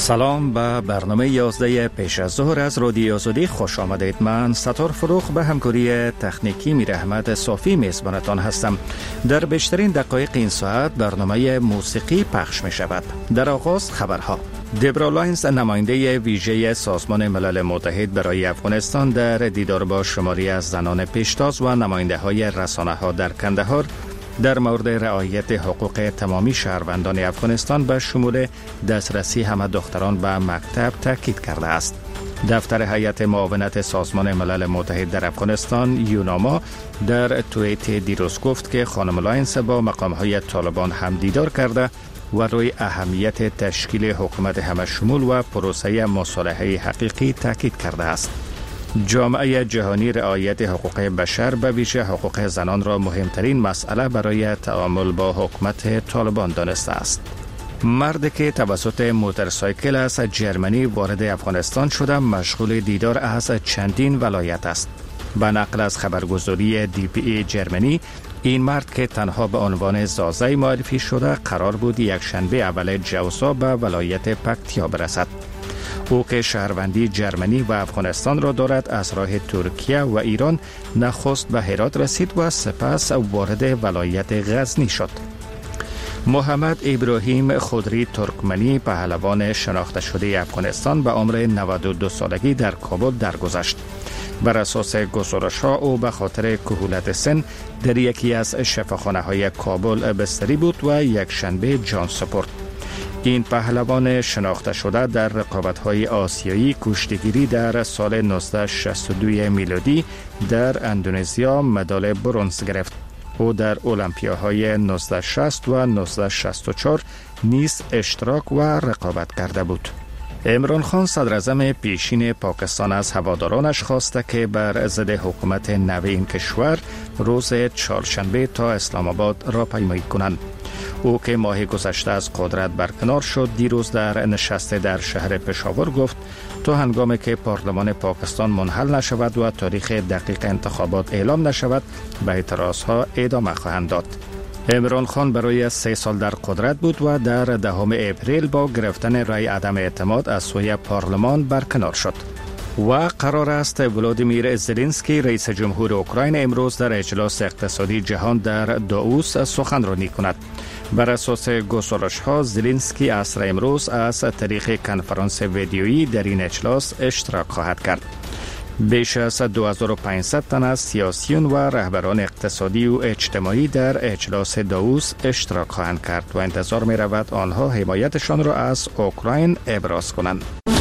سلام به برنامه 11 پیش از ظهر از رادیو آزادی خوش آمدید. من ستار فروخ به همکاری تکنیکی میر احمد صافی میزبانتان هستم. در بیشترین دقایق این ساعت برنامه موسیقی پخش می شود. در آغاز خبرها. دبرا لاینز، نماینده ویژه سازمان ملل متحد برای افغانستان، در دیدار با شماری از زنان پیشتاز و نماینده های رسانه ها در کندهار در مورد رعایت حقوق تمامی شهروندان افغانستان به شمول دسترسی همه دختران به مکتب تاکید کرده است. دفتر هیئت معاونت سازمان ملل متحد در افغانستان یوناما در توییت دیروز گفت که خانم لاینز با مقام‌های طالبان هم دیدار کرده و روی اهمیت تشکیل حکومت همه شمول و پروسه مصالحه حقیقی تاکید کرده است. جامعه جهانی رعایت حقوق بشر به ویژه حقوق زنان را مهمترین مسئله برای تعامل با حکومت طالبان دانسته است. مردی که توسط موتورسایکل از جرمنی وارد افغانستان شده مشغول دیدار از چندین ولایت است. به نقل از خبرگزاری DPA جرمنی، این مرد که تنها به عنوان زازه معرفی شده قرار بود یک شنبه اول جوزا به ولایت پکتیا برسد. او که شهروندی جرمنی و افغانستان را دارد، از راه ترکیه و ایران نخست به هرات رسید و سپس وارد ولایت غزنی شد. محمد ابراهیم خضری ترکمنی، پهلوان شناخته شده افغانستان، به عمر 92 سالگی در کابل درگذشت. بر اساس گزارش‌ها او به خاطر کهولت سن در یکی از شفاخانه‌های کابل بستری بود و یک شنبه جان سپرد. این پهلوان شناخته شده در رقابت‌های آسیایی کشتیگیری در سال 1962 میلادی در اندونزیا مدال برنز گرفت. او در المپیاهای 1960 و 1964 نیز اشتراک و رقابت کرده بود. عمران خان، صدر اعظم پیشین پاکستان، از هوادارانش خواسته که بر ضد حکومت نو این کشور روز چهارشنبه تا اسلام آباد را پیمایی کنند. او که ماه گذشته از قدرت برکنار شد، دیروز در نشست در شهر پشاور گفت تا هنگامی که پارلمان پاکستان منحل نشود و تاریخ دقیق انتخابات اعلام نشود به اعتراضها ادامه خواهند داد. عمران خان برای 3 سال در قدرت بود و در 10 اپریل با گرفتن رای عدم اعتماد از سوی پارلمان برکنار شد. و قرار است ولادیمیر زلنسکی، رئیس جمهور اوکراین، امروز در اجلاس اقتصادی جهان در داووس سخنرانی کند. بر اساس گزارش‌ها زلنسکی عصر امروز از طریق کنفرانس ویدیویی در این اجلاس اشتراک خواهد کرد. بیش از 2500 تن از سیاسیون و رهبران اقتصادی و اجتماعی در اجلاس داووس اشتراک خواهند کرد و انتظار می رود آنها حمایتشان را از اوکراین ابراز کنند.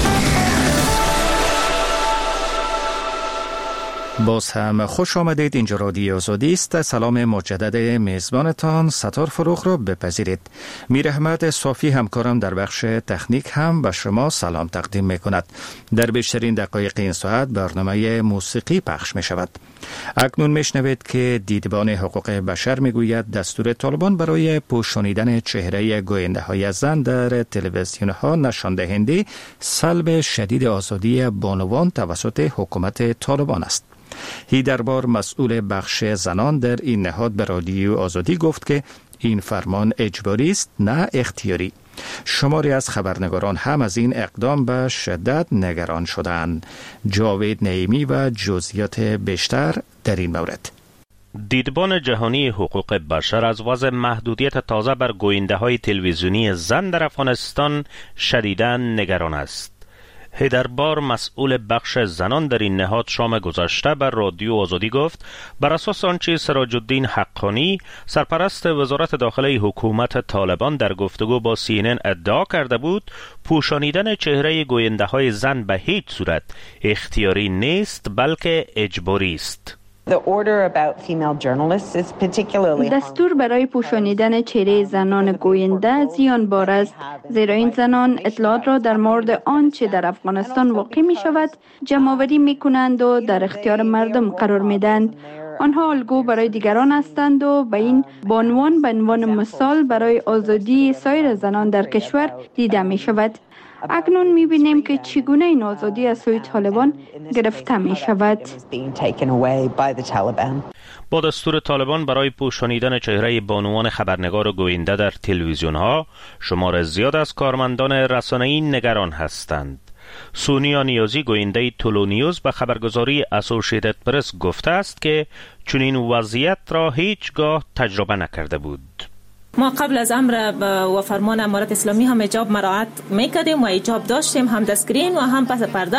باز هم خوش آمدید. اینجا رادیو آزادی است. سلام مجدد میزبانتان ستار فروخ را بپذیرید. میر احمد صافی همکارم در بخش تکنیک هم به شما سلام تقدیم می کند. در بیشترین دقایق این ساعت برنامه موسیقی پخش می شود. اکنون می شنوید که دیدبان حقوق بشر می گوید دستور طالبان برای پوشانیدن چهره گوینده های زن در تلویزیون ها نشان دهنده سلب شدید آزادی بانوان توسط حکومت طالبان است. هیدربار، مسئول بخش زنان در این نهاد، به رادیو آزادی گفت که این فرمان اجباری است نه اختیاری. شماری از خبرنگاران هم از این اقدام به شدت نگران شدند. جاوید نعیمی و جزئیات بیشتر در این مورد. دیدبان جهانی حقوق بشر از وضع محدودیت تازه بر گوینده های تلویزیونی زن در افغانستان شدیداً نگران است. هیدربار، مسئول بخش زنان در این نهاد، شام گذشته بر رادیو آزادی گفت بر اساس آنچه سراج الدین حقانی، سرپرست وزارت داخلی حکومت طالبان، در گفتگو با CNN ادعا کرده بود، پوشانیدن چهره گوینده های زن به هیچ صورت اختیاری نیست بلکه اجباری است. دستور برای پوشانیدن چهره زنان گوینده زیان بار است، زیرا این زنان اطلاعات را در مورد آنچه در افغانستان واقع می شود جمع‌آوری می کنند و در اختیار مردم قرار می دهند. آنها الگو برای دیگران هستند و به این بانوان به عنوان مثال برای آزادی سایر زنان در کشور دیده می شود. اکنون می‌بینیم که چگونه این آزادی از سوی طالبان گرفته می‌شود. با دستور طالبان برای پوشانیدن چهره بانوان خبرنگار و گوینده در تلویزیون‌ها، شمار زیاد از کارمندان رسانه‌ای نگران هستند. سونیا نیازی گوینده تولو نیوز به خبرگزاری اسوسییتد پرس گفته است که چنین وضعیت را هیچگاه تجربه نکرده بود. ما قبل از امر و فرمان امارت اسلامی هم حجاب مراعات میکردیم و حجاب داشتیم، هم دستگرین و هم پس پرده،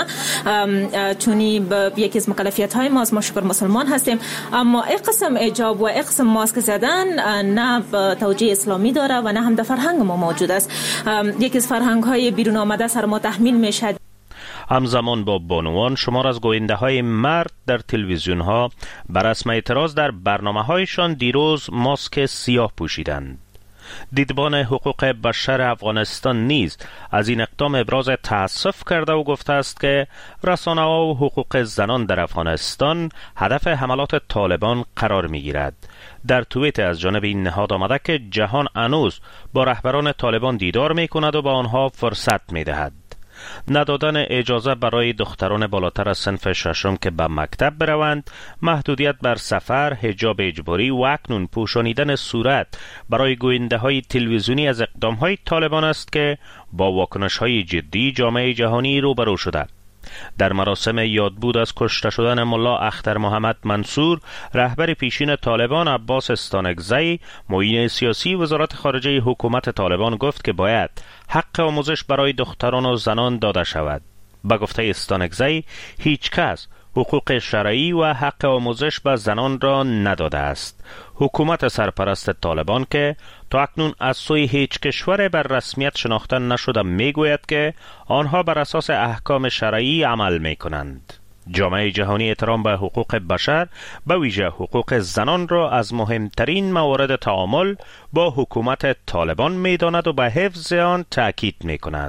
چونی یکی از مکلفیت های ما شکر مسلمان هستیم. اما این قسم حجاب و این قسم ماسک زدن نه توجیه اسلامی داره و نه هم در فرهنگ ما موجود است. یکی از فرهنگ های بیرون آمده سر ما تحمیل میشه. همزمان با بانوان، شمار از گوینده های مرد در تلویزیون ها بر رسم اعتراض در برنامه هایشان دیروز ماسک سیاه پوشیدند. دیدبان حقوق بشر افغانستان نیز از این اقدام ابراز تأسف کرده و گفته است که رسانه‌ها و حقوق زنان در افغانستان هدف حملات طالبان قرار می‌گیرد. در توییت از جانب این نهاد آمده که جهان هنوز با رهبران طالبان دیدار می‌کند و به آنها فرصت می‌دهد. ندادن اجازه برای دختران بالاتر از صنف ششم که به مکتب بروند، محدودیت بر سفر، حجاب اجباری و اکنون پوشانیدن صورت برای گوینده های تلویزیونی از اقدام های طالبان است که با واکنش های جدی جامعه جهانی روبرو شده. در مراسم یادبود از کشته شدن ملا اختر محمد منصور، رهبر پیشین طالبان عباس استانکزی، معین سیاسی وزارت خارجه حکومت طالبان گفت که باید حق آموزش برای دختران و زنان داده شود. به گفته استانکزی، هیچ کس حقوق شرعی و حق آموزش به زنان را نداده است. حکومت سرپرست طالبان که تا اکنون از سوی هیچ کشور بر رسمیت شناخته نشده میگوید که آنها بر اساس احکام شرعی عمل می کنند. جامعه جهانی احترام به حقوق بشر، به ویژه حقوق زنان را از مهمترین موارد تعامل با حکومت طالبان می داند و به حفظ آن تأکید می کند.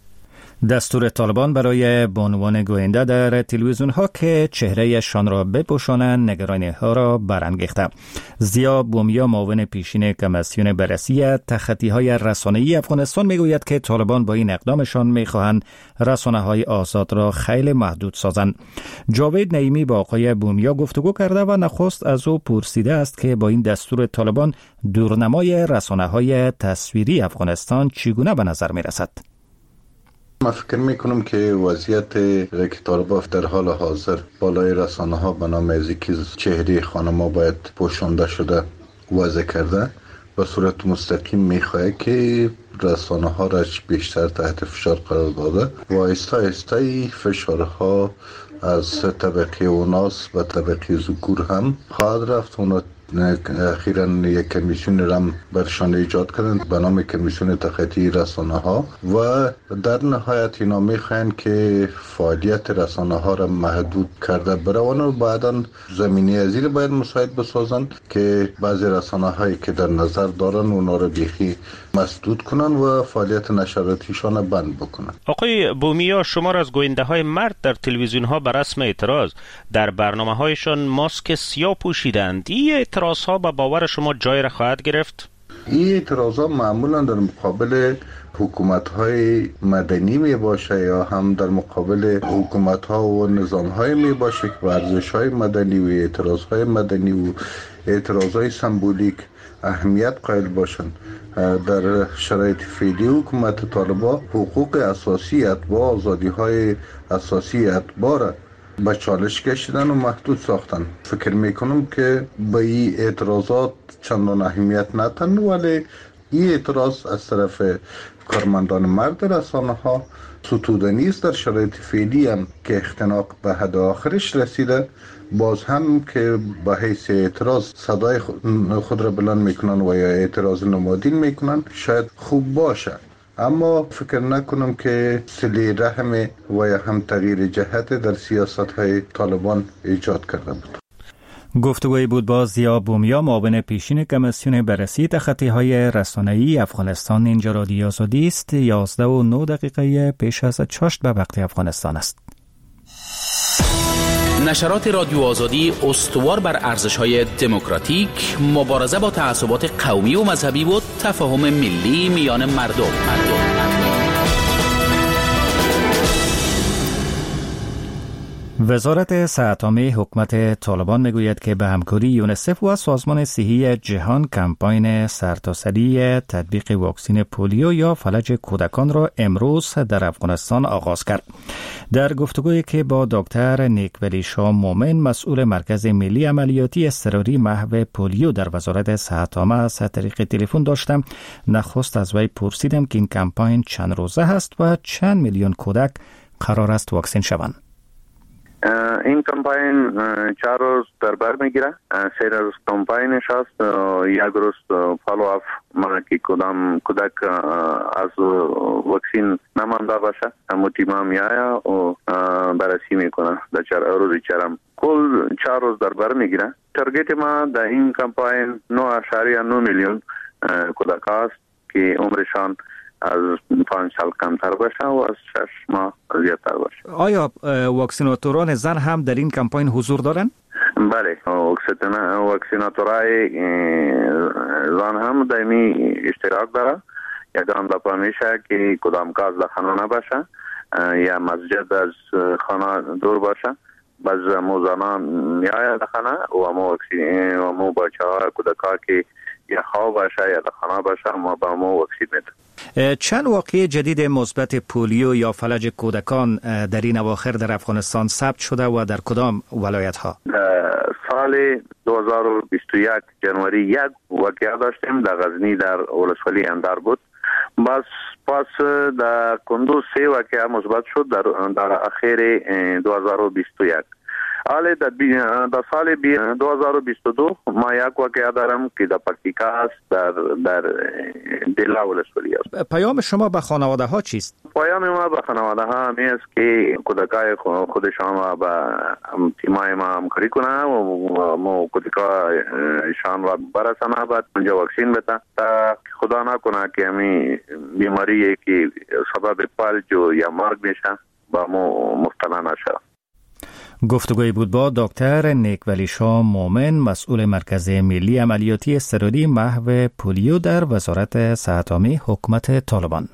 دستور طالبان برای بانوان گوینده در تلویزیون ها که چهرهشان را بپوشانند نگرانی ها را برانگیخته. زیا بومیا، معاون پیشین کمیسیون بررسی تخطی های رسانه‌ای افغانستان، میگوید که طالبان با این اقدامشان میخواهند رسانه های آزاد را خیلی محدود سازند. جاوید نعیمی با آقای بومیا گفتگو کرده و نخست از او پرسیده است که با این دستور طالبان دورنمای رسانه های تصویری افغانستان چگونه به نظر میرسد. من فکر میکنم که وضعیت که طالبان در حال حاضر بالای رسانه ها به نام از که چهره خانم‌ها باید پوشانده شده وضع کرده، به صورت مستقیم میخواه که رسانه ها را بیشتر تحت فشار قرار داده و آهسته آهسته فشارها از طبقه اوناس و طبقه ذکور هم خواهد رفت. اونا اخیراً یک کمیسیون رم برشان ایجاد کردند به نام کمیسیون تخطی رسانه ها و در نهایت اینا میخواهند که فعالیت رسانه ها را محدود کرده بروند و بعدا زمینه ازیر باید مساعد بسازند که بعضی رسانه هایی که در نظر دارن اونا را بیخی مسدود کنن و فعالیت نشراتیشان بند بکنن. آقای بومیا، شمار از گوینده های مرد در تلویزیون ها بر رسم اعتراض در برنامه هایشان ماسک سیاه پوشیدند. این اعتراض ها به باور شما جای را خواهد گرفت؟ این اعتراض ها معمولا در مقابل حکومت های مدنی می باشه یا هم در مقابل حکومت ها و نظام های می باشه که ورزش های مدنی و اعتراض های مدنی و اعتراض های سمبولیک اهمیت قائل باشند. در شرایط فعلی حکومت طالبان حقوق اساسی اتباع، آزادی های اساسی اتباع به چالش کشیدن و محدود ساختن. فکر میکنم که به این اعتراضات چندان اهمیت ندن، ولی این اعتراض از طرف کارمندان مرد رسانه ها ستوده نیست. در شرایط فعلی هم که اختناق به حد آخرش رسیده، باز هم که به حیث اعتراض صدای خود را بلند میکنن و یا اعتراض نمادین میکنن شاید خوب باشه، اما فکر نکنم که صله رحم و یا هم تغییر جهت در سیاست های طالبان ایجاد کرده بود. گفتگوی بود با زیا بومیا، معاون پیشین کمیسیون بررسی تخطی های رسانه‌ای افغانستان. اینجا رادیو آزادی است. 11:09 پیش از چاشت به وقت افغانستان است. نشرات رادیو آزادی استوار بر ارزش‌های دموکراتیک، مبارزه با تعصبات قومی و مذهبی و تفاهم ملی میان مردم. وزارت صحت عامه حکومت طالبان میگوید که به همکاری یونیسف و سازمان صحی جهان کمپاین سرتاسری تطبیق واکسن پولیو یا فلج کودکان را امروز در افغانستان آغاز کرد. در گفتگویی که با دکتر نیکولی شاه مومن مسئول مرکز ملی عملیاتی اضطراری محو پولیو در وزارت صحت عامه از طریق تلفن داشتم، نخست از وی پرسیدم که این کمپاین چند روزه است و چند میلیون کودک قرار است واکسن شوند. این کمپاین 4 روز در بر میگیره. 3 روز کمپاینش است. 1 روز فالو اپ که کدام کودک از واکسین نمانده باشه همون تیما میایا و بررسی میکنه در روز چهارم. کل 4 روز در بر میگیره. تارگت ما در این کمپاین 9.9 میلیون کودک است که عمرشان از 5 سال کمتر باشه و از 6 ماه زیادتر باشه. آیا واکسیناتوران زن هم در این کمپاین حضور دارند؟ بله، واکسیناتورای زن هم در این اشتراک داره. یکان دفعه میشه که کدام کس در خانه نباشه یا مسجد از خانه دور باشه. باز مو زنان میآید در خانه و مو بچه ها کودکا که یا خواب باشه یا در خانه باشه ما با مو واکسین میده. چند واقعه جدید مثبت پولیو یا فلج کودکان در این اواخر در افغانستان ثبت شده و در کدام ولایت ها؟ سال 2021 جنوری 1 واقعه داشتیم در غزنی در ولسوالی اندر بود. پس در کندوز 3 واقعه مثبت شد در اخیر 2021. حالا در سال 2022 ما 1 واقعه دارم که در پکتیکا است در دلا ولسوالی است. پیام شما به خانواده ها چیست؟ پیام ما به خانواده ها همی است که کودکای خودشان با تیمای ما همکاری کنه و ما کودکای شان را برسانه بعد اونجا واکسین بده تا خدا نکنه که همین بیماری که سبب فلج یا مرگ میشه با ما مبتلا نشه. گفتگوی بود با دکتر نیکولی شاه مومن مسئول مرکز ملی عملیاتی اضطراری محو پولیو در وزارت صحت عامه حکومت طالبان.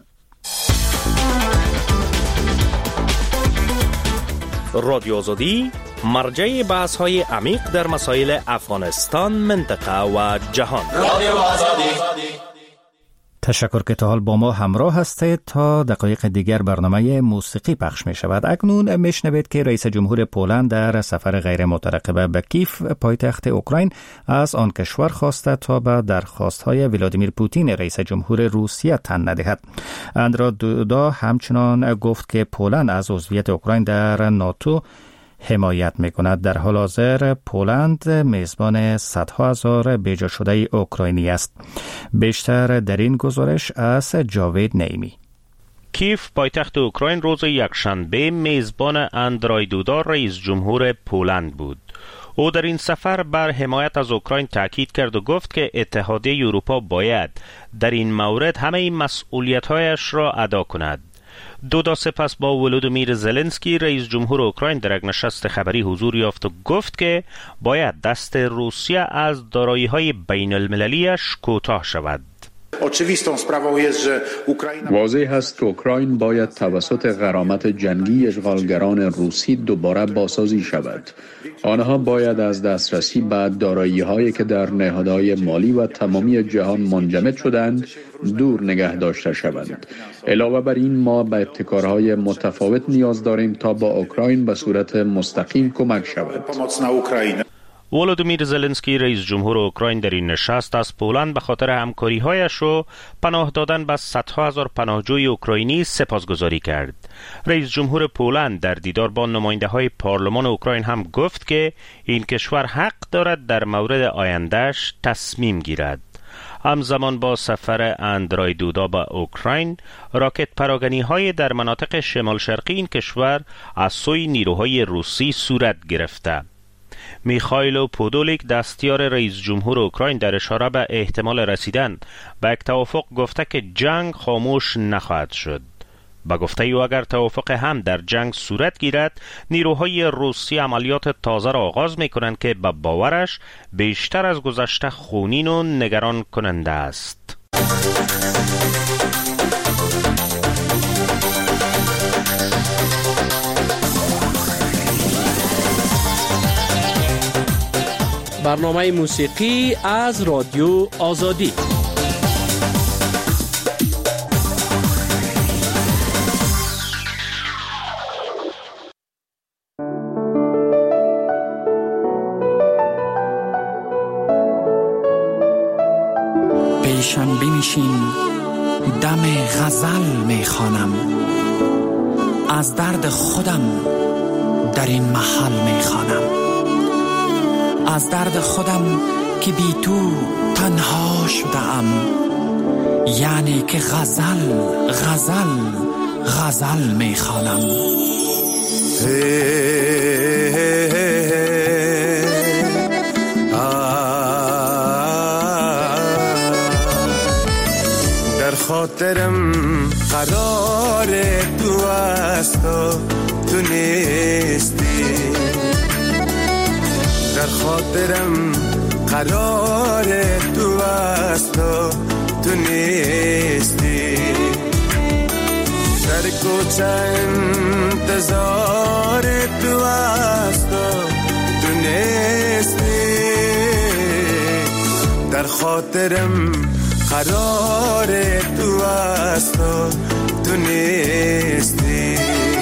رادیو آزادی مرجع بحث‌های عمیق در مسائل افغانستان، منطقه و جهان. رادیو آزادی. تشکر که تا حال با ما همراه هستید. تا دقایق دیگر برنامه موسیقی پخش می شود. اکنون می شنوید که رئیس جمهور پولند در سفر غیر مترقبه به کیف پایتخت اوکراین از آن کشور خواسته تا به درخواست‌های ولادیمیر پوتین رئیس جمهور روسیه تن ندهد. اندرا دودا همچنان گفت که پولند از عضویت اوکراین در ناتو حمایت می‌کند. در حال حاضر پولند میزبان صدها هزار بیجا شده اوکراینی است. بیشتر در این گزارش از جاوید نعیمی. کیف پایتخت اوکراین روز یکشنبه میزبان اندرای دودا رئیس جمهور پولند بود. او در این سفر بر حمایت از اوکراین تاکید کرد و گفت که اتحادیه اروپا باید در این مورد همه مسئولیت‌هایش را ادا کند. دودا سپس با ولودیمیر زلنسکی رئیس جمهور اوکراین در یک نشست خبری حضور یافت و گفت که باید دست روسیه از دارایی‌های بین المللیش کوتاه شود. واضح است که اوکراین باید توسط غرامت جنگی اشغالگران روسی دوباره بازسازی شود. آنها باید از دسترسی به دارایی‌هایی که در نهادهای مالی و تمامی جهان منجمد شدند دور نگه داشته شوند. علاوه بر این ما به ابتکارهای متفاوت نیاز داریم تا با اوکراین به صورت مستقیم کمک شود. ولودیمیر زلنسکی رئیس جمهور اوکراین در این نشست از پولند به خاطر همکاری‌هایش و پناه دادن به صدها هزار پناهجوی اوکراینی سپاسگزاری کرد. رئیس جمهور پولند در دیدار با نماینده‌های پارلمان اوکراین هم گفت که این کشور حق دارد در مورد آیندهش تصمیم گیرد. همزمان با سفر اندرای دودا به اوکراین، راکت پراگنی‌های در مناطق شمال شرقی این کشور از سوی نیروهای روسی صورت گرفته. میخائیل پودولیک دستیار رئیس جمهور اوکراین در اشاره به احتمال رسیدن به یک توافق گفته که جنگ خاموش نخواهد شد. با گفته او اگر توافق هم در جنگ صورت گیرد، نیروهای روسی عملیات تازه را آغاز می‌کنند که به باورش بیشتر از گذشته خونین و نگران کننده است. برنامه موسیقی از رادیو آزادی. پیشم بنشین، دم غزل میخوانم، از درد خودم در این محل میخوانم، از درد خودم که بی تو تنها شدم، یعنی که غزل غزل غزل میخوانم. در خاطرم قرار تو است و تو نیستی، در خاطرم قرار تو است و تو نیستی، در کوچه انتظار تو است و تو نیستی، در خاطرم قرار تو است و تو نیستی.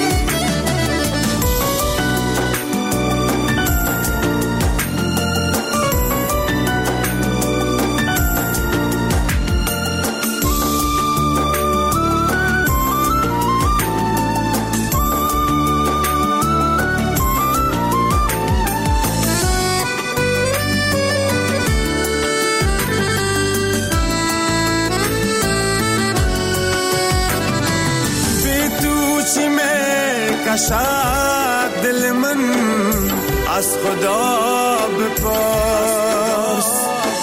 کشد دل من از خدا بپرس،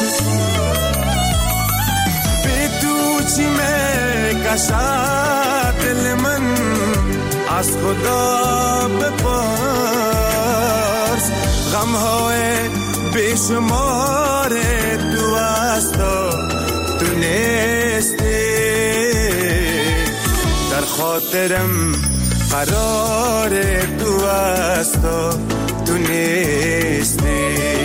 بی تو چی می کشد دل من از خدا بپرس، غمهای بیشمار تو است و تو نیستی، در خاطرم قرار تو است و تو نیستی.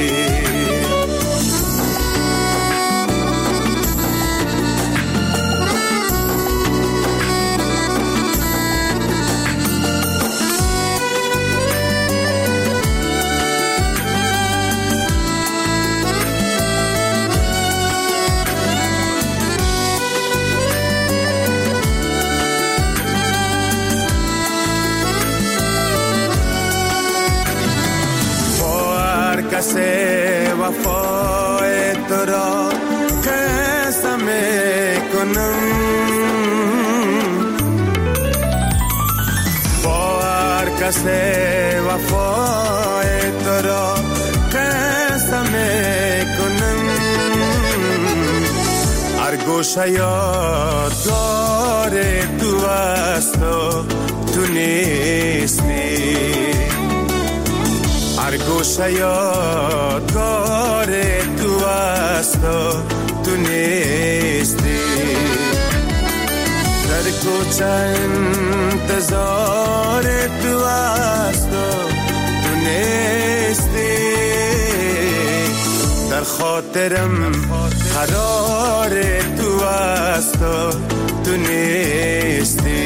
کسی وفای تو را قسم میکنم، با هر کسی وفای تو را قسم میکنم، هر گوشه یادگار تو است و تو نیستی، هر گوشه یادگار تو است و تو نیستی، در کوچه انتظار تو است و تو نیستی، در خاطرم قرار تو است و تو نیستی.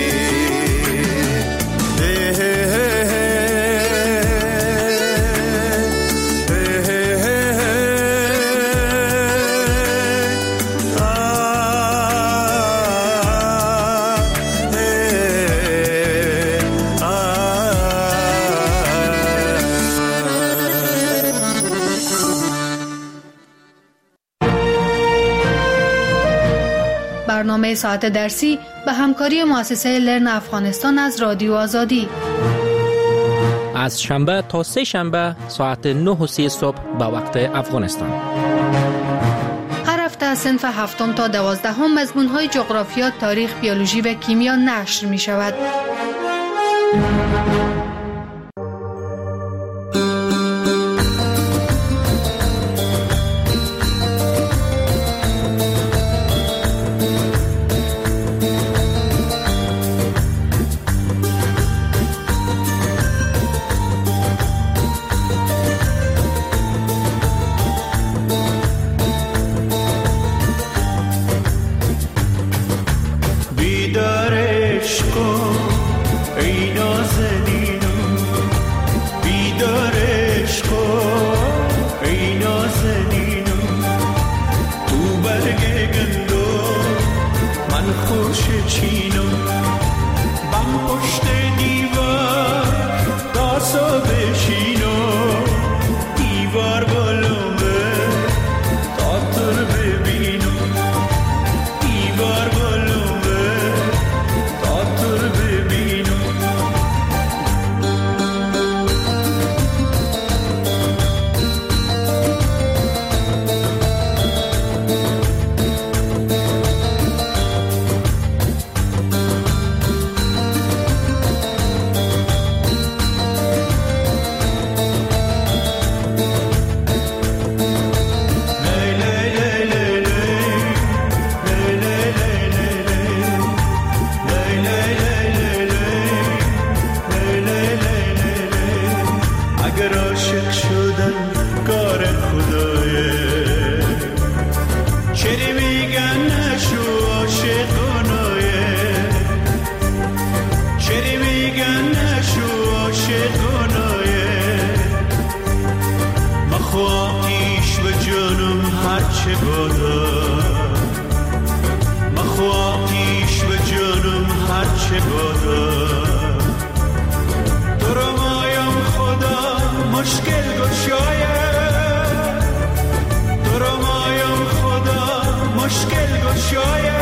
برنامه ساعت درسی به همکاری مؤسسه لرن افغانستان از رادیو آزادی، از شنبه تا سه شنبه ساعت 9:30 صبح به وقت افغانستان. هر هفته از صنف 7 تا 12 مضمون‌های جغرافیا، تاریخ، بیولوژی و کیمیا نشر می شود. هرچه بادم مخواه پیش به جانم هرچه بادم تو رو مایم خدا مشکل گشایه تو رو مایم خدا مشکل گشایه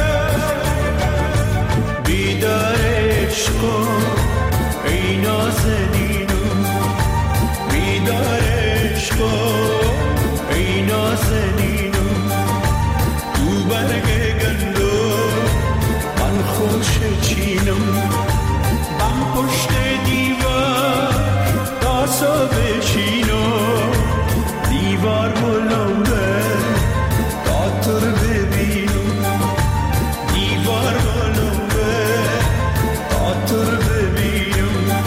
بیدار عشقم ای نازنینم بیدار عشقم ای نازنینم تو برگ گندو من خوش چینم بم پشت دیوار تاسو بشینم دیوار بلنده تا تو رو ببینم دیوار بلنده تا تو رو ببینم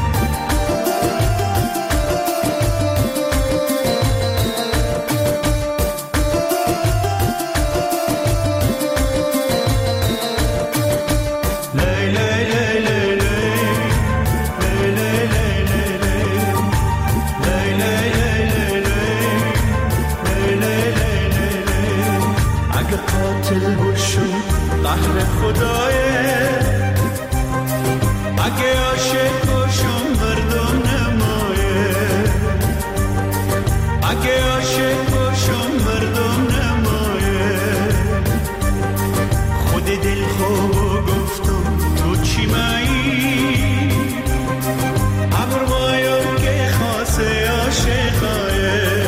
قهر خدایه اگه عاشق باشم مردم نمایه اگه عاشق باشم مردم نمایه خود دل خوب گفتم تو چی مایی ابر مایم که خاصه عاشقایه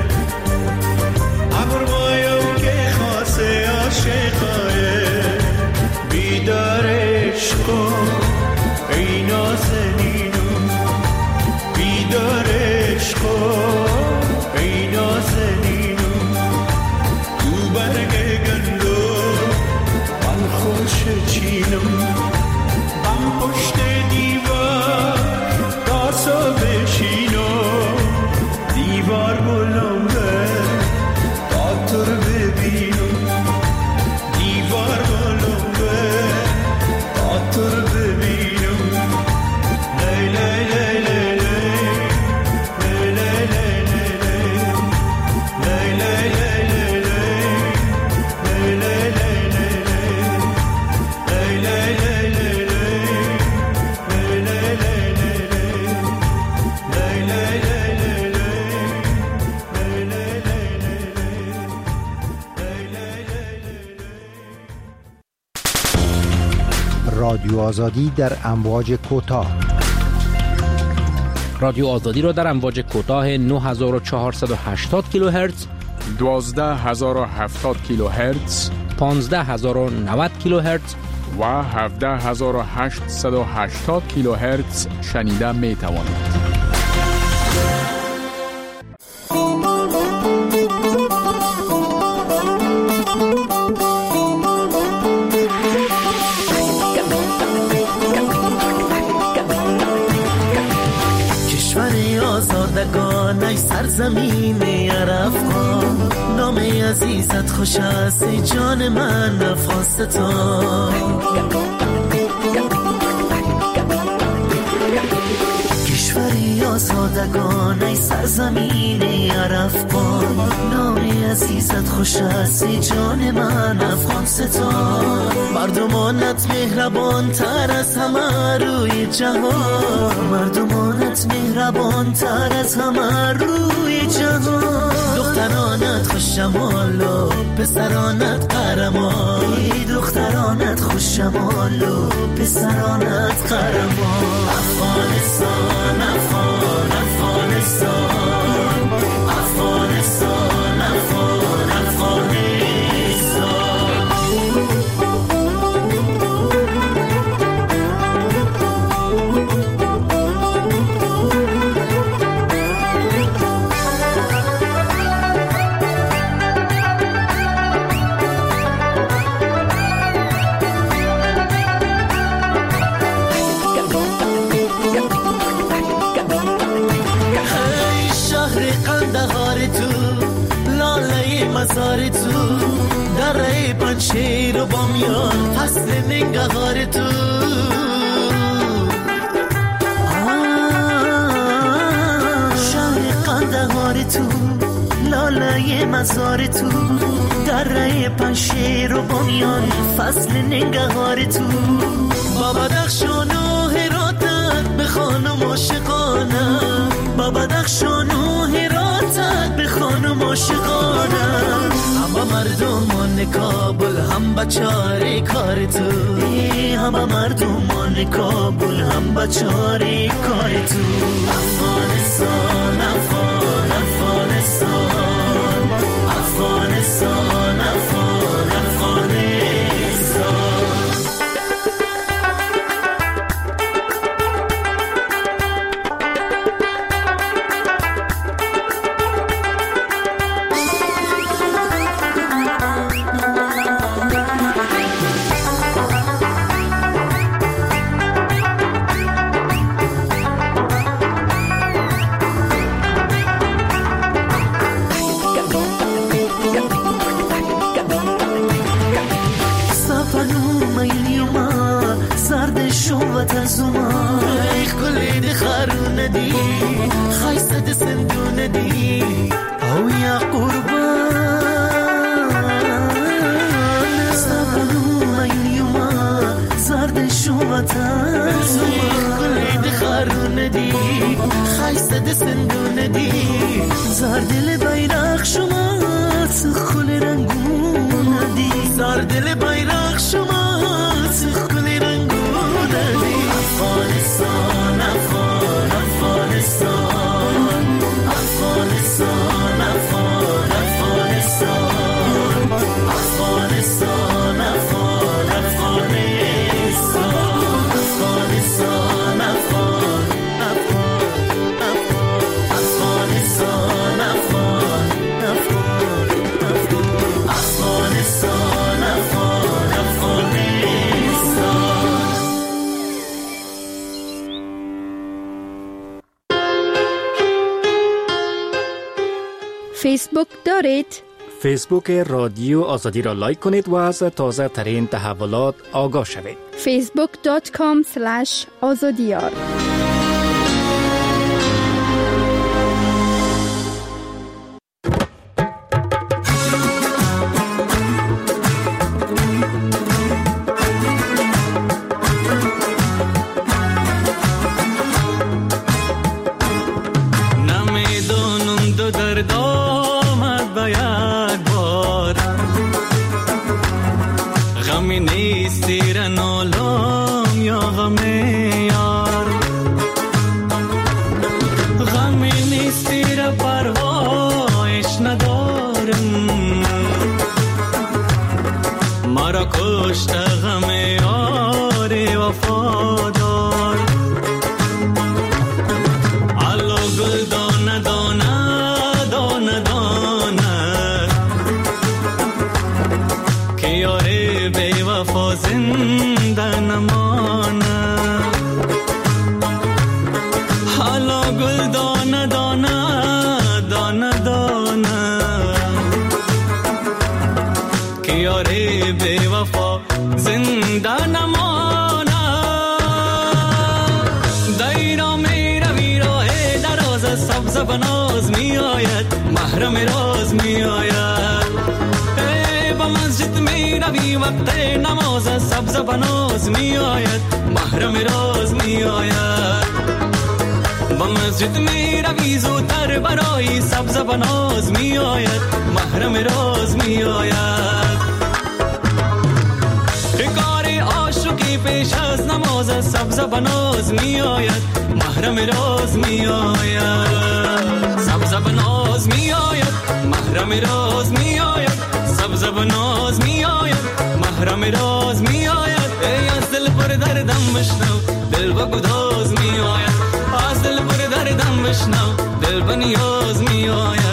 ابر مایم که خاصه عاشقایه بیدار عشقم ای نازنینم بیدار عشقم ای نازنینم تو برگ گندو من خوش چینم بم پشت دیوار تاسو بشینم دیوار بلنده تا تو رو ببینم دیوار بلنده تا تو رو ببینم لی لی لی لی لی لی لی لی لی رادیو آزادی در امواج کوتاه. رادیو آزادی را در امواج کوتاه 9480 کیلوهرتز، 12070 کیلوهرتز، 15090 کیلوهرتز و 17880 کیلوهرتز شنیده می توانید. ای سرزمین عرفان نام عزیزت خوش است ای جان من نفاستان کشوری آزادگان ای سرزمین عرفان نام عزیزت خوش است ای جان من افغانستان مردمانت مهربان تر از همه روی جهان مردمانت مهربان تر از همه روی جهان دخترانت خوش جمال و پسرانت قهرمان دخترانت خوش جمال و پسرانت قهرمان افغانستان افغان افغانستان افغانستان افغان افغانستان مزار تو دره پنشیر و بامیان فصل ننگهار تو شهر قندهار تو لاله مزار تو دره پنشیر و بامیان فصل ننگهار تو با بدخشان و هراتت به خانم عاشقانم با بدخشان و هراتت به خانم عاشقانم همه مردمان کابل هم بچاره کار تو همه مردمان کابل هم بچاره کار تو افغانستان افغان افغانستان افغانستان افغان افغانستان فیسبوک دارید؟ فیسبوک رادیو آزادی را لایک کنید و از تازه ترین تحولات آگاه شوید. facebook.com/azadiyar محرم راز می آید با مسجد می روی وقت نماز سبز بناز می آید محرم راز می آید با مسجد می روی زودتر برای سبز بناز می آید محرم راز می آید کار عاشقی پیش از نماز سبز بناز می آید محرم راز می آید سبز بناز می آید محرم راز می آید سبز بناز می آید محرم راز می آید ای از دل پر دردم بشنو دل با گداز می آید از دل پر دردم بشنو دل با نیاز می آید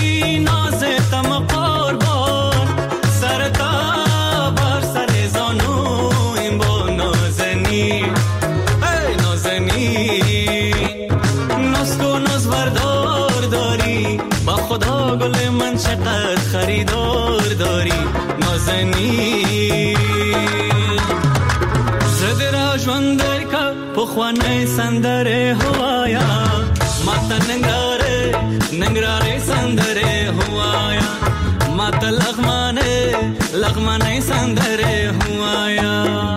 ناز تم قربان سر تا بر سر زانو ژوندې کا په خوانې سندره هوایا ماته ننګرهارې سندره هوایا ماته لغمانې سندره هوایا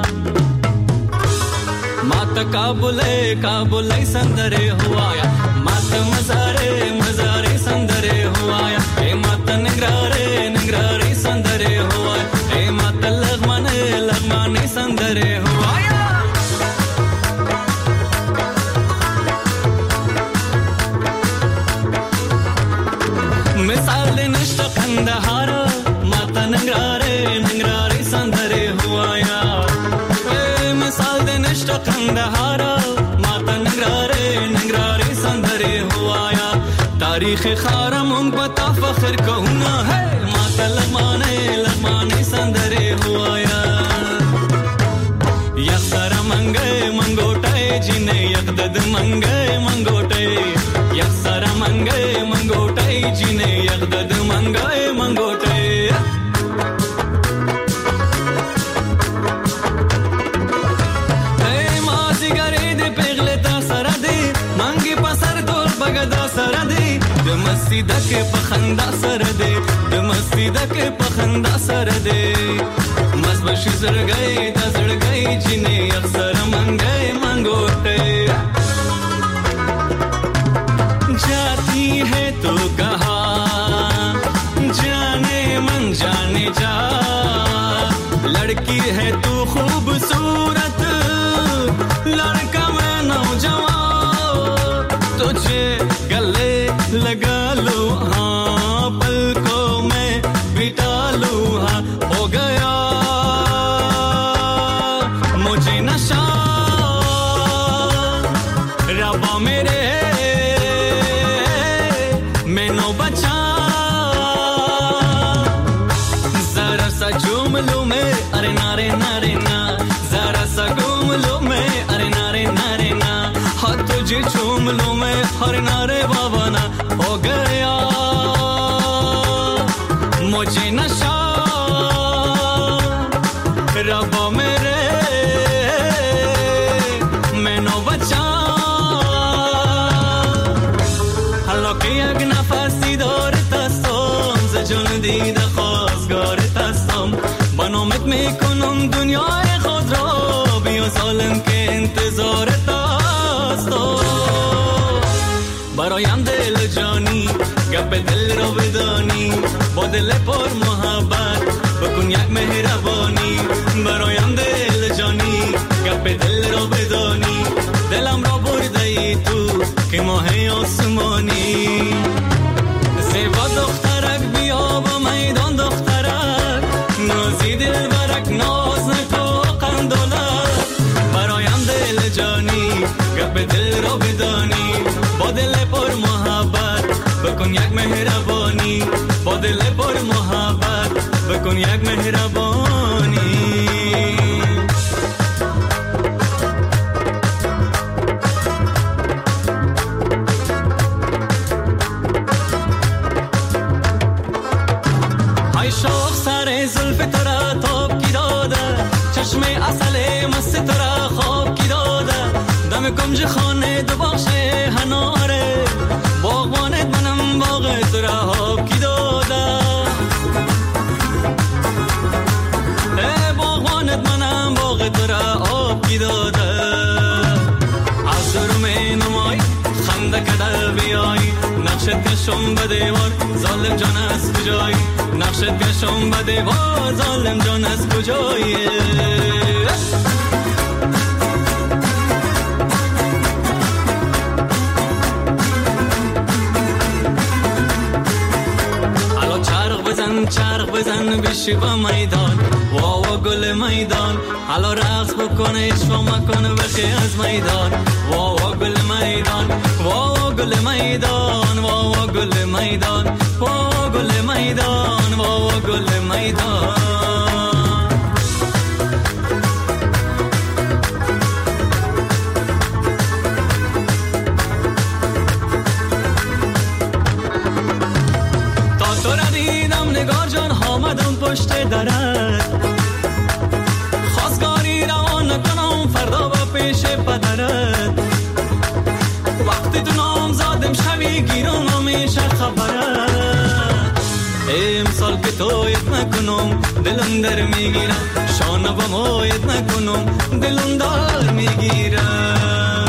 ماته کابلې سندره هوایا ماته مزارې سندره هوایا اے ماته ننګرهارې سندره هوایا اے ماته لغمانې سندره هوایا مثال نشته قندهار ماته ننګرهارې سندره هوایا مثال نشته قندهار ماته ننګرهارې سندره هوایا تاریخ خارم اون پتا فخر کونا ہے ماته لغمانې سندره هوایا یک سره منګوټه جنې یک دد منګوټه یک سره منګوټه جنې یک دد منګوټه مسجده کې پخندا سره دې د مسجده کې پخندا سره دې مزبشي زړګي د زړګي جنې اکثر منګوټه جاتی ہے تو کہا جانے من جانے جا لڑکی ہے تو خوبصورت لڑکا میں نوجوان تجھے گلے लगा लो हाँ पलकों में बिठा लो हाँ हो गया मुझे नशा रबा मेरे मैंने बचा जरा सा झूम लूं मैं अरे नारे नारे ना जरा सा घूम लूं मैं अरे नारे नारे ना हाँ तुझे झूम लूं मैं अरे नारे बाबा ना हो गया मुझे नशा रब्बा मेरे मैंने बचा حالا که یک نفسی دارت هستم ز جون دیده خواستگارت هستم با نامت میکنم دنیای خود را بیا ظالم که انتظارت هستم برایم دل جانی گپ دل رو بدانی با دل پر محبت بکن یک مهربانی برایم دل جانی گپ دل رو بدانی دلم را برده ای تو که ماه آسمانی زیبا دخترک بیا با میدان دخترک نازی دل برک ناز نکو قندولک برایم دل جانی گپ دل رو بدانی با دل پر محبت بکن یک مهربانی با دل پر محبت بکن یک مهربانی های شوق سر زلف ترا توب کی داده چشم اصل مست ترا خواب کی داده دم گنج خانه دو باشه هناره باغبانت منم باغ ترا خواب کی داده باغبانت منم باغ ترا خواب کی داده از درمه نمای خنده کده بیای نقشت کشم به دیوار ظالم جان از کجایی نقشت کشم به دیوار ظالم جان از کجایی چرخ بزن بشی با میدان واوا گل میدان حالا رقص بکنه اشوا مکنه بخی از میدان واوا گل میدان واوا گل میدان واوا گل میدان واوا گل میدان واوا گل میدان نگار جان آمدم پشت درت خواستگاری روان نکنم فردا پدرت. وقتی تو نام زادم شوی گیرم همیشه خبرت. امسال که تویت نکنم دلم در میگیرم، شانه با مویت نکنم دلم دار میگیرم.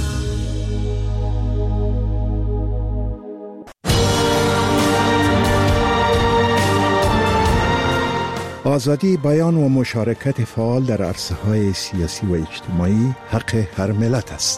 آزادی بیان و مشارکت فعال در عرصه‌های سیاسی و اجتماعی حق هر ملت است.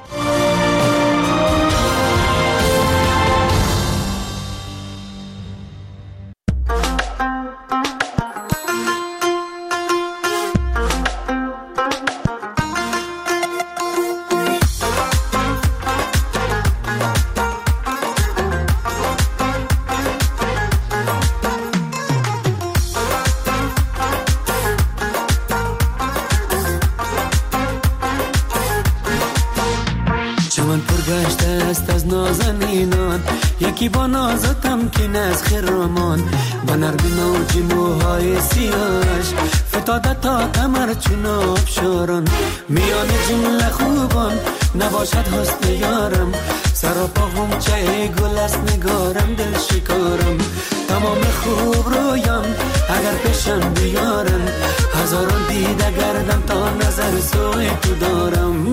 یکی با نازتم که از خرامان با نرمی موجی موهای سیاش فتاده تا کمر چون آبشاران. میان جمله خوبان نباشد حسن یارم، سراپا غنچه گل است نگارم دل شکارم. تمام خوب رویم اگر پیشم بیارن، هزاران دیده گردم تا نظر سوی تو دارم.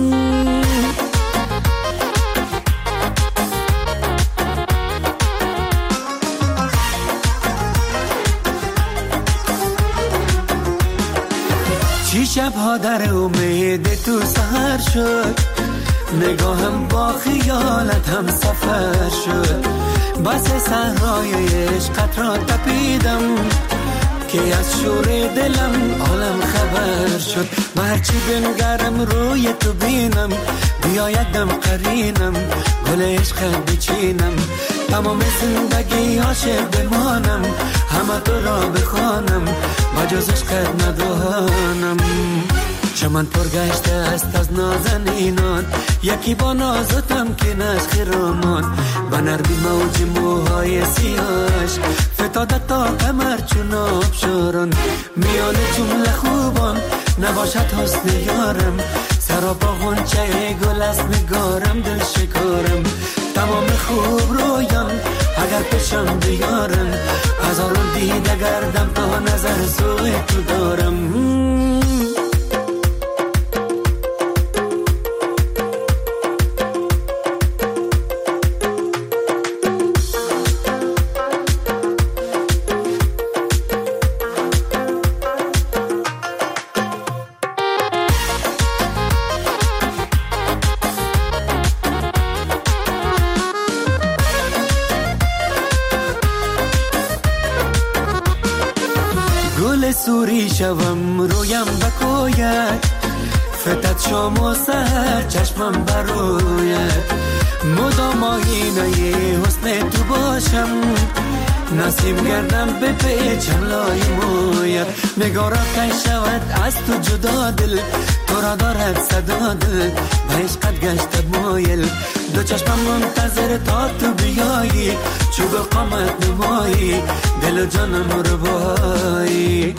چی شبها در امید تو سهر شد، نگاهم با خیالت هم سفر شد. بس صحرای عشقت را تپیدم که از شور دلم عالم خبر شد. هرچی بنگرم روی تو بینم، بیاید دم قرینم گل عشقت بچینم. تمام زندگی عاشق بمانم، همه تو را بخوانم بجز عشقت ندانم. چمن پرگشته است از نازنینان، یکی با نازتم که از خرامان. با نرمی موج موهای سیاش فتاده تا کمر چون آبشاران. میان جمله خوبان نباشد حسن یارم، سراپا غنچه گل است نگارم دل شکارم. تمام خوب رویم اگر پیشم بیارن، هزاران دیده گردم تا نظر سوی تو دارم. سوری شوم رویم بکوید، فتت شام و سهر چشمم بروید. مدام آینه حسن تو باشم، نسیم گردم به پیچم لای موید. نگارا کن شود از تو جدا دل، تو را دارد صدا دل به عشقت گشت مایل. دو چشمم منتظر تا تو بیایی، چوب قامت نمایی دل و جانم رو بایی.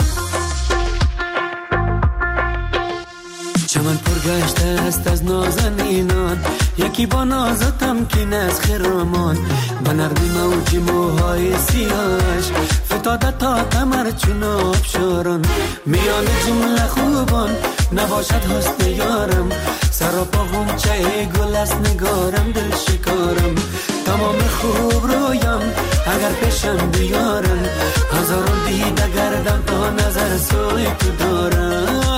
چمن پرگشته است از نازنینان، یکی با نازتم که از خرامان. با نرمی موجی موهای سیاش فتاده تا کمر چون آبشاران. میان جمله خوبان نباشد حسن یارم، سراپا غنچه گل است نگارم دل شکارم. تمام خوب رویم اگر پیشم بیارن، هزاران دیده گردم تا نظر سوی تو دارم.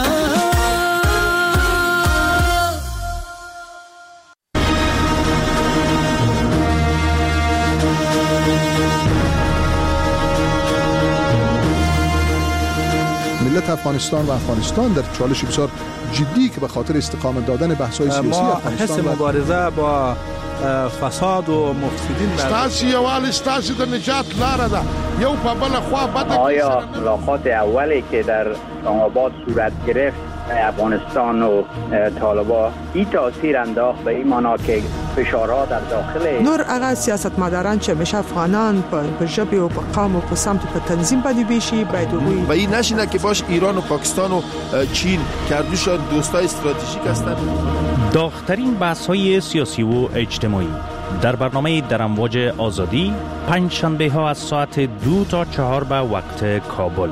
ملت افغانستان و افغانستان در چالش بسیار جدی که به خاطر استقامت دادن بحث‌های سیاسی افغانستان حس مبارزه با فساد و مفسدین ستاسي یوال ستاسي د نجات لاره ده. یو په بل خوا بده. آیا ملاقات اولی که در اسلام آباد صورت گرفت افغانستان و طالبان این تاثیر انداخت به این معنا که فشارها در داخل نور اغا سیاستمداران چې میشه افغانان په ژبه او په قوم او په سمت په تنظیم باندې بشي باید و این نشینه که باش ایران و پاکستان و چین کردوشان دوستای استراتژیک هستند. داغ‌ترین بحث‌های سیاسی و اجتماعی در برنامه در امواج آزادی پنج شنبه ها از ساعت 2 تا 4 به وقت کابل.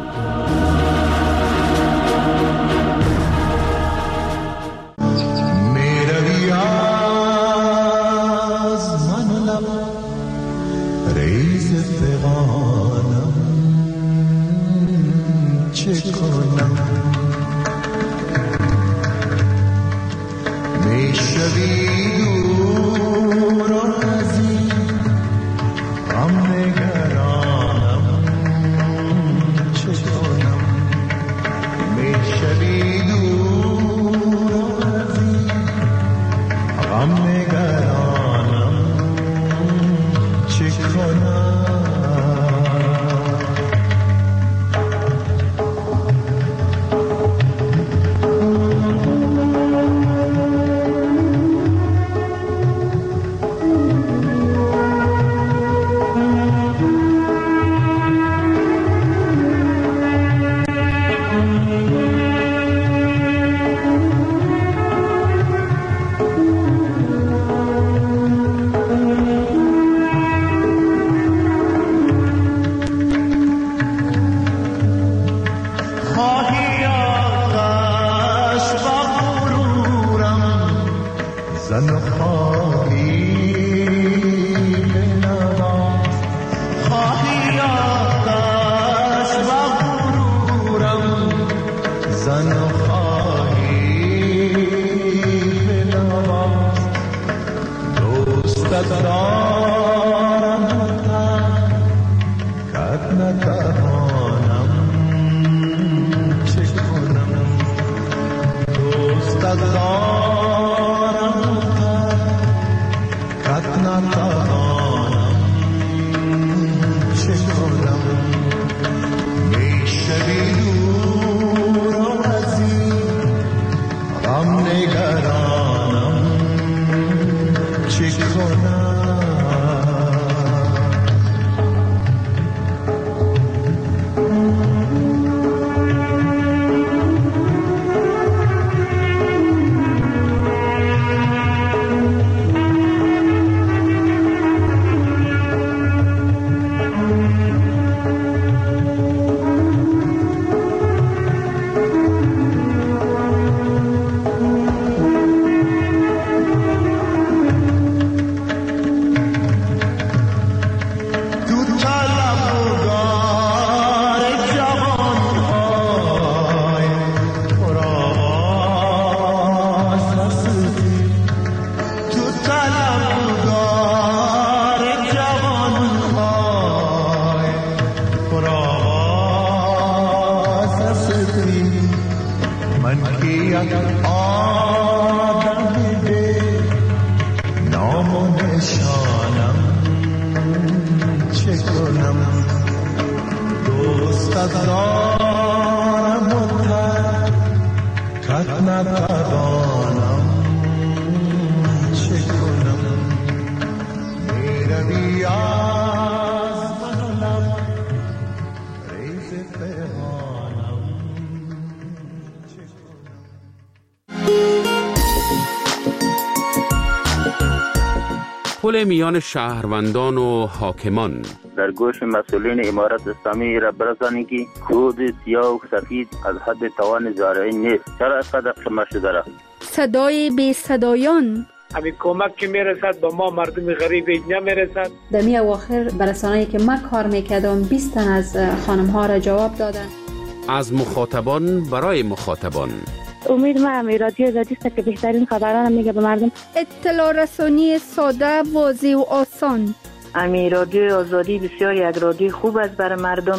پل میان شهروندان و حاکمان در گوش مسئولین امارت اسلامی را برسانید که کود سیاه و سفید از حد توان زارعی نیست. چرا اینقدر قمه شده را؟ صدای بی صدایان همین کمک که میرسد به ما مردم غریب نمیرسد. در می اواخر برسانه‌ای که من کار میکردم 20 تن از خانم ها را جواب دادن. از مخاطبان برای مخاطبان. امید ما رادیو آزادی است که بهترین خبران میگه به مردم. اطلاع رسانی ساده، واضح و آسان. امی رادیو آزادی بسیار یک رادیو خوب است برای مردم،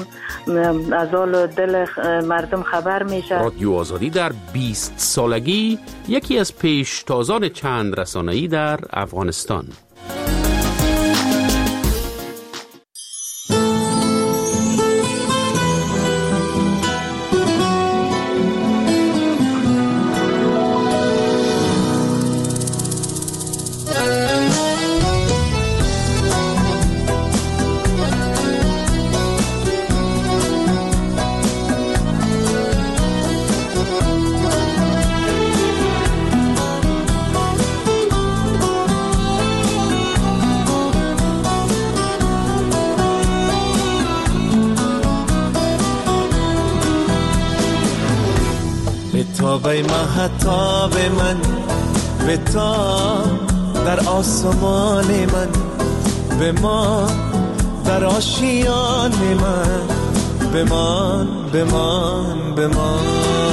از حال دل مردم خبر میشه. رادیو آزادی در 20 سالگی یکی از پیشتازان چند رسانه‌ای در افغانستان. تابه مهتاب من، به تا در آسمان من، بمان در آشیان من، بمان بمان بمان.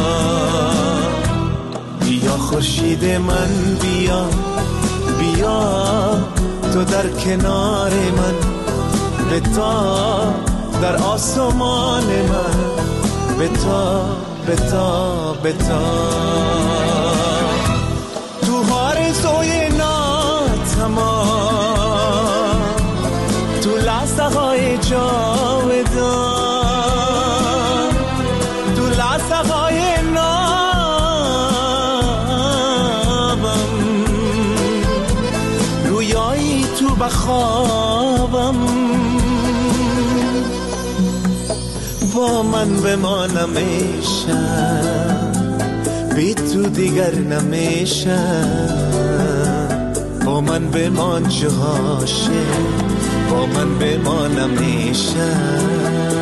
بیا خورشید من بیا، بیا تو در کنار من، به تا در آسمان من، به تا به تا به تا. تو آرزوی ناتمام، تو لحظه های جاودان، تو لحظه های نابم، رویایی تو بخوابم. با من بمانم میشم، بی تو دیگر نمیشم. با من بمان جهاشه، با من بمانم میشم.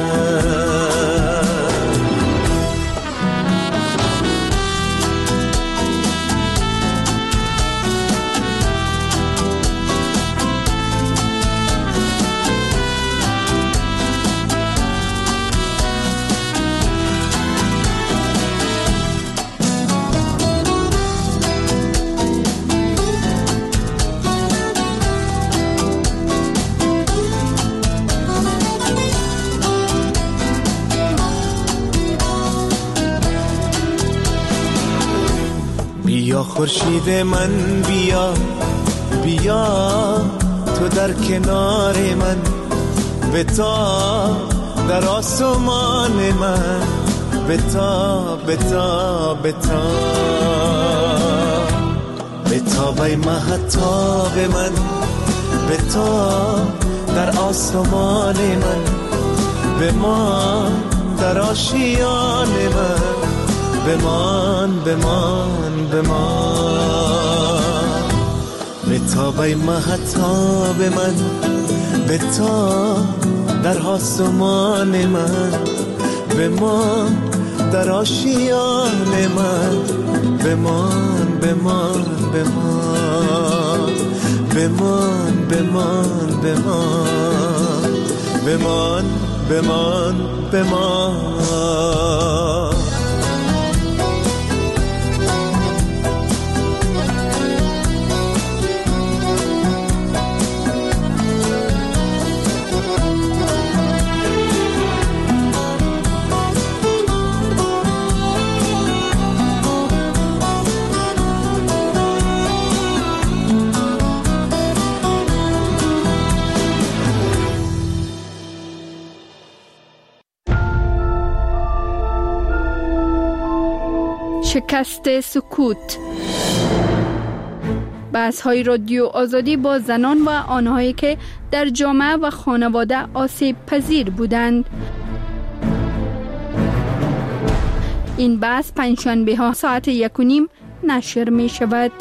بیا خورشید من بیا، بیا تو در کنار من، به تا در آسمان من، به تا به تا به تا. به تا بی مهتاب من، به تا در آسمان من، بمان در آشیان من، بمان بمان بمان. به تا بی مهتاب من، به تا در آسمان من، بمان در آشیان من، بمان بمان بمان. بمان بمان بمان، بمان بمان بمان. شکست سکوت. بحث‌های رادیو آزادی با زنان و آنهایی که در جامعه و خانواده آسیب پذیر بودند. این بحث پنجشنبه ها ساعت 1:30 نشر می شود.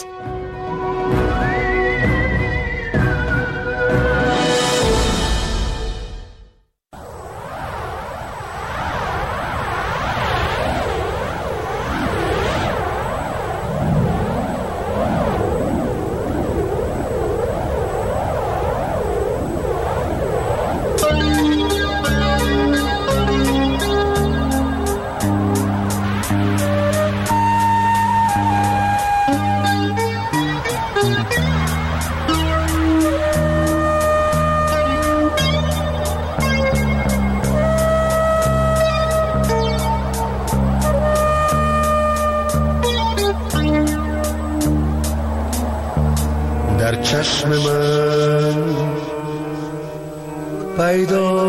در چشم من پیدا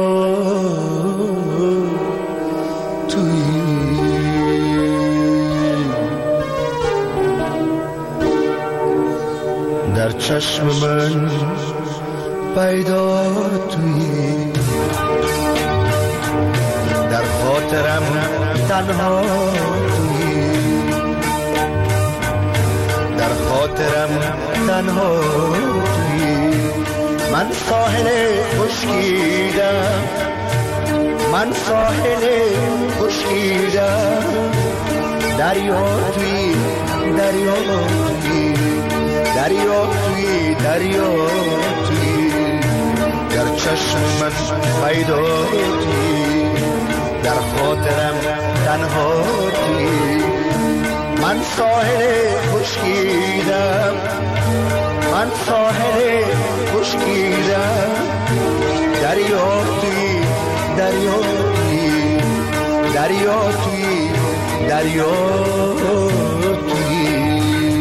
تویی، در چشم من پیدا تویی، در خاطرم تنها تویی، در خاطرم تنها تویی. من ساحل خشکیدم، من ساحل خشکیدم، دریا توی دریا توی دریا توی دریا توی در چشم من پیدا توی در خاطرم تنها توی من ساحل خشکیدم من ساحل خشکیدم دریا توی دریا توی دریا توی دریا توی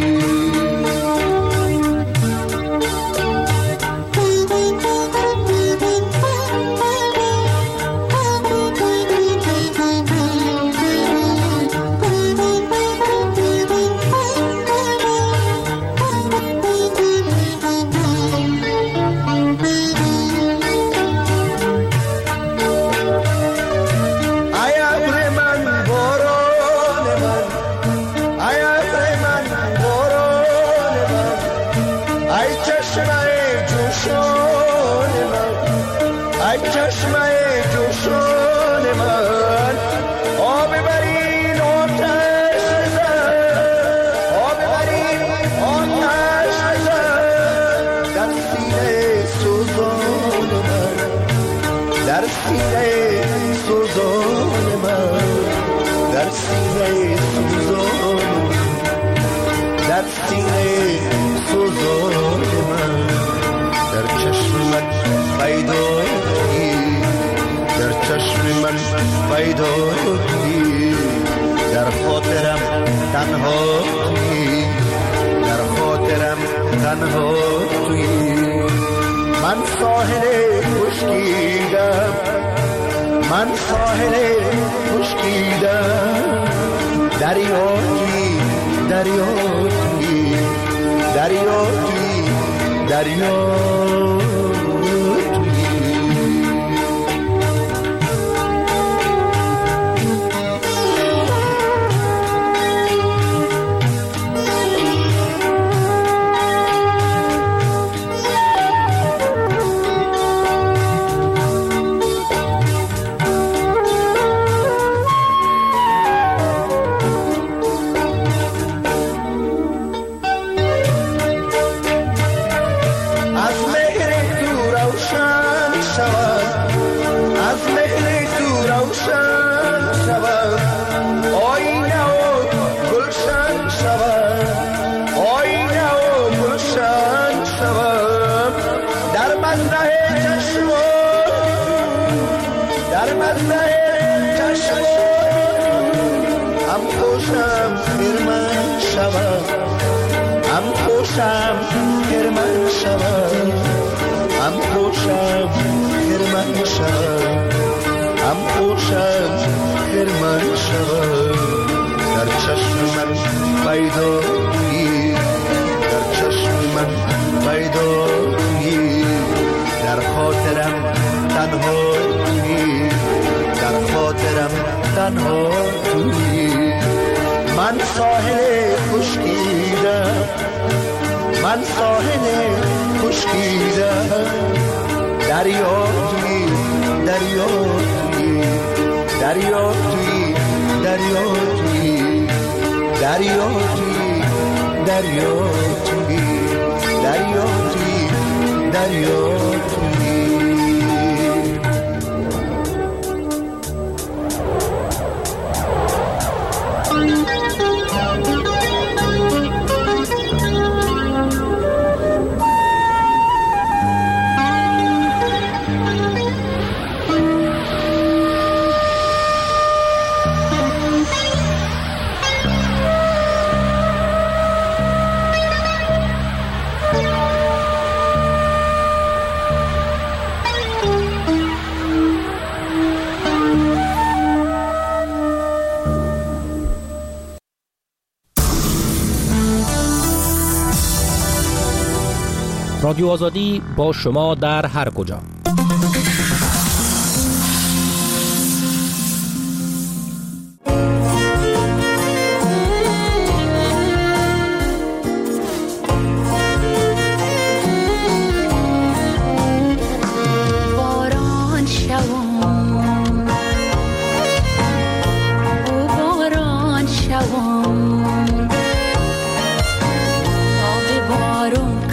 پیدا توی در خاطرم تنها توی در خاطرم تنها توی من ساحل خشکیدم من ساحل خشکیدم دریا توی دریا توی دریا توی دریا من ساحل خشکیدم دریا توی دریا توی دریا توی دریا توی دریا توی دریا توی دریا توی دریا توی رادیو آزادی با شما در هر کجا. باران شوم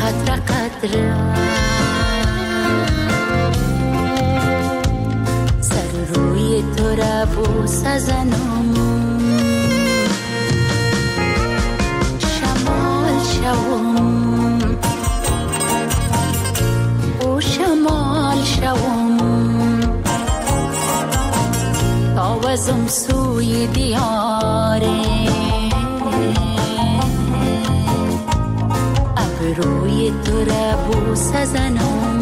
قطره قطره سر روی تو را بوس زنم شمال شوم او شمال شوم تاوزم سوی دیاره روی تو را بوس زنم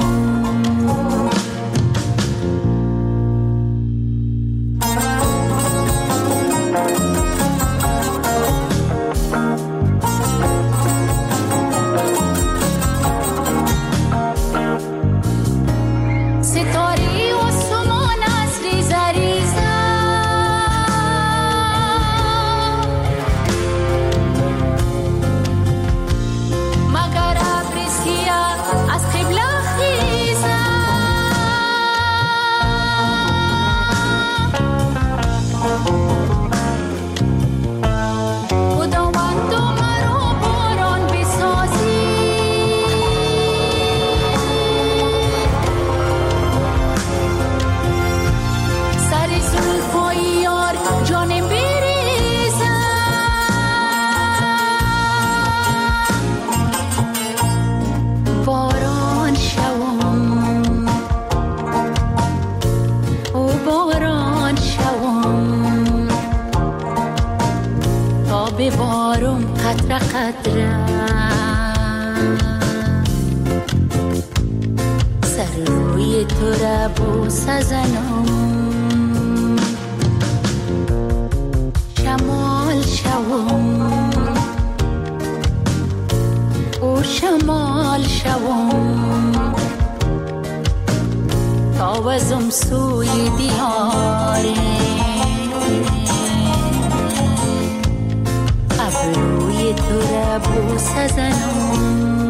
ببارم قطره قطره سر روی تو را بوس زنم شمال شوم او شمال شوم تاوزم سوی دیاره روی تو را بوس زنم